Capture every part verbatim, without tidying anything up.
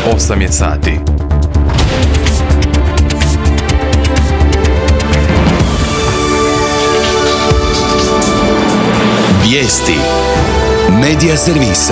osam je sati. Vijesti Medija servisa.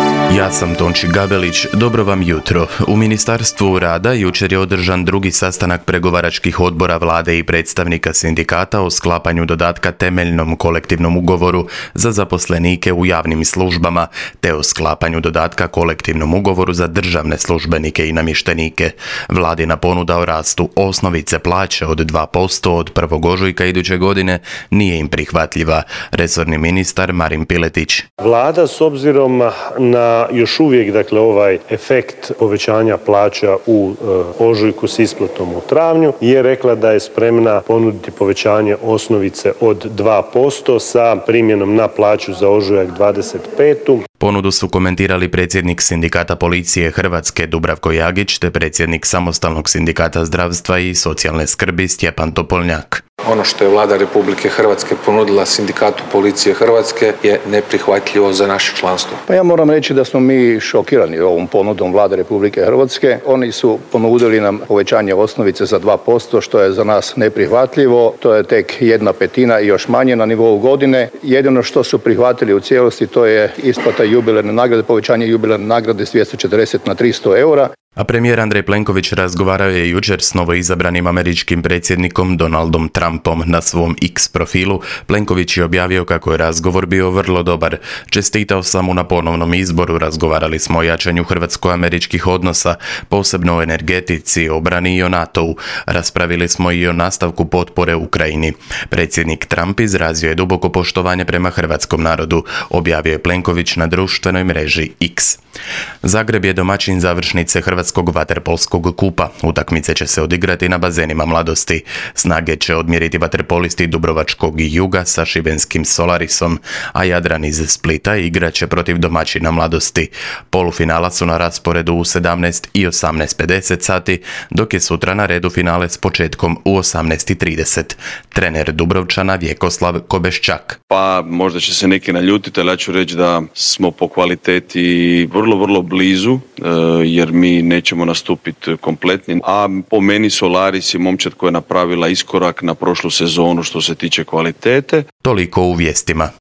Ja sam Tonči Gabelić, dobro vam jutro. U Ministarstvu rada jučer je održan drugi sastanak pregovaračkih odbora vlade i predstavnika sindikata o sklapanju dodatka temeljnom kolektivnom ugovoru za zaposlenike u javnim službama, te o sklapanju dodatka kolektivnom ugovoru za državne službenike i namještenike. Vladina ponuda o rastu osnovice plaće od dva posto od prvog ožujka iduće godine nije im prihvatljiva. Resorni ministar Marin Piletić. Vlada s obzirom na još uvijek dakle ovaj efekt povećanja plaća u e, ožujku s isplatom u travnju je rekla da je spremna ponuditi povećanje osnovice od dva posto sa primjenom na plaću za ožujak dvadeset petu. Ponudu su komentirali predsjednik Sindikata policije Hrvatske Dubravko Jagić te predsjednik Samostalnog sindikata zdravstva i socijalne skrbi Stjepan Topolnjak. Ono što je Vlada Republike Hrvatske ponudila Sindikatu policije Hrvatske je neprihvatljivo za naše članstvo. Pa ja moram reći da smo mi šokirani ovom ponudom Vlade Republike Hrvatske. Oni su ponudili nam povećanje osnovice za dva posto, što je za nas neprihvatljivo. To je tek jedna petina i još manje na nivou godine. Jedino što su prihvatili u cijelosti to je isplata jubilarne nagrade, povećanje jubilarne nagrade s dvjesto četrdeset na tristo eura. A premijer Andrej Plenković razgovarao je jučer s novoizabranim američkim predsjednikom Donaldom Trumpom. Na svom X profilu Plenković je objavio kako je razgovor bio vrlo dobar. Čestitao sam mu na ponovnom izboru, razgovarali smo o jačanju hrvatsko-američkih odnosa, posebno o energetici, obrani i o NATO-u. Raspravili smo i o nastavku potpore Ukrajini. Predsjednik Trump izrazio je duboko poštovanje prema hrvatskom narodu, objavio je Plenković na društvenoj mreži X. Zagreb je domaćin završnice Hrvatskog vaterpolskog kupa. Utakmice će se odigrati na bazenima Mladosti. Snage će odmjeriti vaterpolisti Dubrovačkog Juga sa šibenskim Solarisom, a Jadran iz Splita igraće protiv domaćina Mladosti. Polufinala su na rasporedu u sedamnaest i osamnaest pedeset sati, dok je sutra na redu finale s početkom u osamnaest trideset. Trener Dubrovčana Vjekoslav Kobeščak. Pa možda će se neki naljutiti, ali ja ću reći da smo po kvaliteti vrlo, vrlo blizu, jer mi nećemo nastupiti kompletni. A po meni Solaris je momčad koja je napravila iskorak na prošlu sezonu što se tiče kvalitete. Toliko u vijestima.